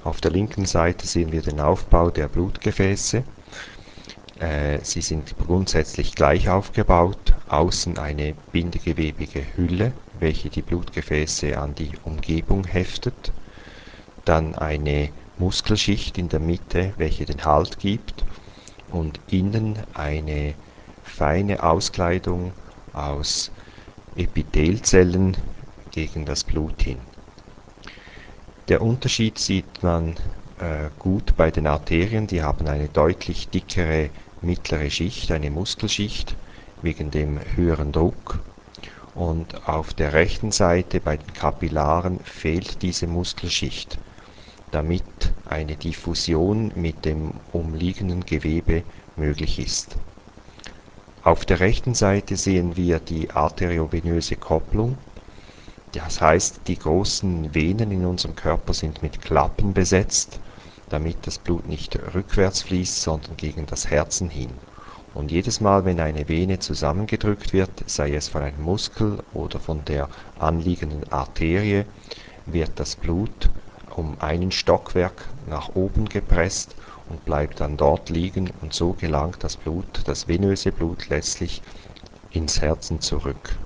Auf der linken Seite sehen wir den Aufbau der Blutgefäße. Sie sind grundsätzlich gleich aufgebaut. Außen eine bindegewebige Hülle, welche die Blutgefäße an die Umgebung heftet. Dann eine Muskelschicht in der Mitte, welche den Halt gibt. Und innen eine feine Auskleidung aus Epithelzellen gegen das Blut hin. Der Unterschied sieht man gut bei den Arterien, die haben eine deutlich dickere mittlere Schicht, eine Muskelschicht, wegen dem höheren Druck. Und auf der rechten Seite bei den Kapillaren fehlt diese Muskelschicht, damit eine Diffusion mit dem umliegenden Gewebe möglich ist. Auf der rechten Seite sehen wir die arteriovenöse Kopplung. Das heißt, die großen Venen in unserem Körper sind mit Klappen besetzt, damit das Blut nicht rückwärts fließt, sondern gegen das Herzen hin. Und jedes Mal, wenn eine Vene zusammengedrückt wird, sei es von einem Muskel oder von der anliegenden Arterie, wird das Blut um einen Stockwerk nach oben gepresst und bleibt dann dort liegen, und so gelangt das venöse Blut letztlich ins Herzen zurück.